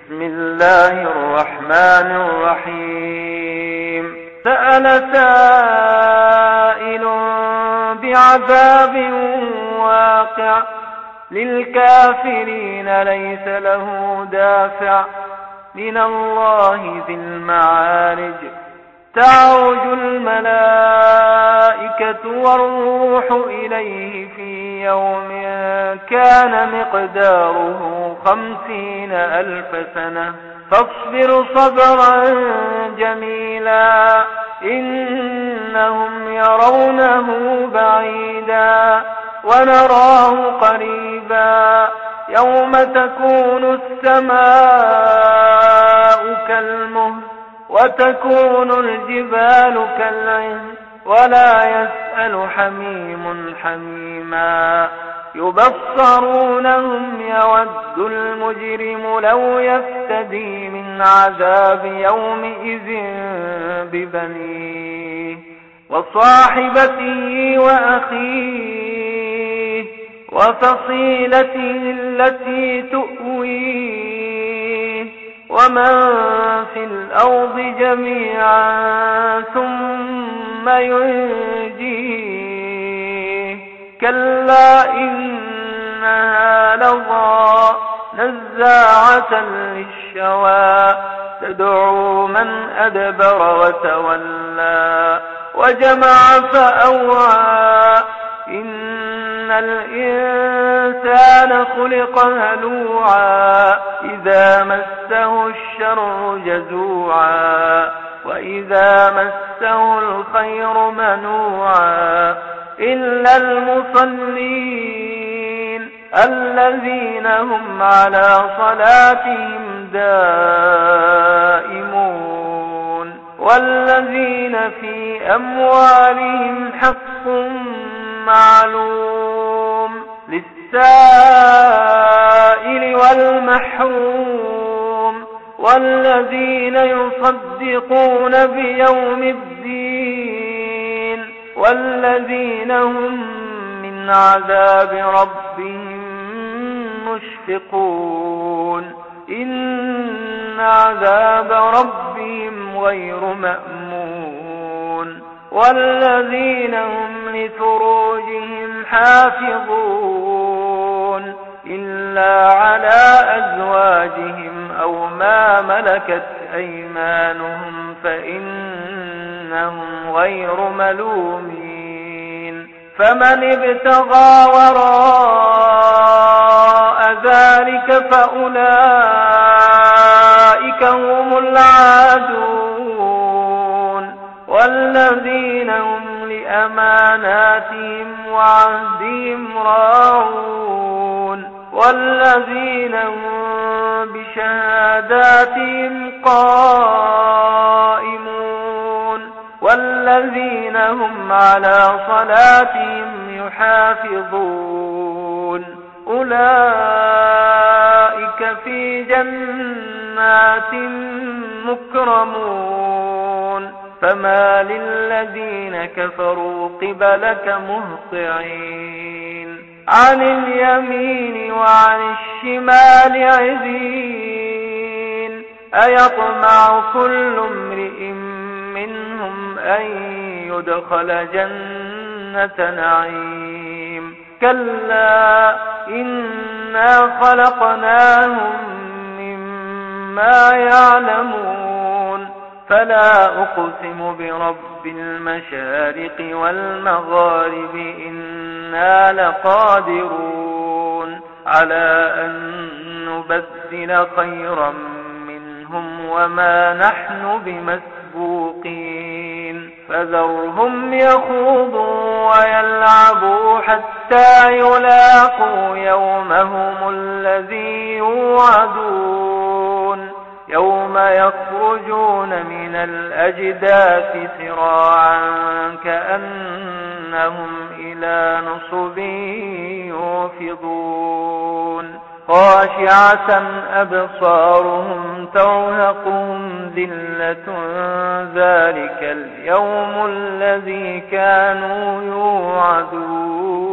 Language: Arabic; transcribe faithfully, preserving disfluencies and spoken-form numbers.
بسم الله الرحمن الرحيم سأل سائل بعذاب واقع للكافرين ليس له دافع من الله ذي المعارج تعرج الملائكة والروح إليه في يوم كان مقداره خمسين ألف سنة فاصبر صبرا جميلا إنهم يرونه بعيدا ونراه قريبا يوم تكون السماء كالمهل وتكون الجبال كالعهن ولا يسأل حميم حميما يبصرونهم يود المجرم لو يفتدي من عذاب يومئذ ببنيه وصاحبته وأخيه وفصيلته التي تؤويه ومن في الأرض جميعا ثم ينجيه كلا إنها لظى نزاعة للشوى تدعو من أدبر وتولى وجمع فأوعى إن الإنسان خلق هلوعا إذا مسه الشر جزوعا وإذا مسه الخير منوعا إلا المصلين الذين هم على صلاتهم دائمون والذين في أموالهم حق معلوم للسائل والمحروم والذين يصدقون بيوم الدين والذين هم من عذاب ربهم مشفقون إن عذاب ربهم غير مأمون والذين هم لفروجهم حافظون إلا على أزواجهم أو ما ملكت أيمانهم فإنهم غير ملومين فمن ابتغى وراء ذلك فأولئك هم العادون والذين هم لأماناتهم وعهدهم راعون والذين هم بشهاداتهم قائمون والذين هم على صلاتهم يحافظون أولئك في جنات مكرمون فما للذين كفروا قبلك مهطعين عن اليمين وعن الشمال عزين أيطمع كل امرئ منهم أن يدخل جنة نعيم كلا إنا خلقناهم مما يعلمون فلا أقسم برب المشارق والمغارب إنا لقادرون على أن نبدل خيرا منهم وما نحن بمسبوقين فذرهم يخوضوا ويلعبوا حتى يلاقوا يومهم الذي يوعدون يوم يخرجون من الأجداث سراعا كأنهم إلى نصب يوفضون خاشعة أبصارهم ترهقهم ذلة ذلك اليوم الذي كانوا يوعدون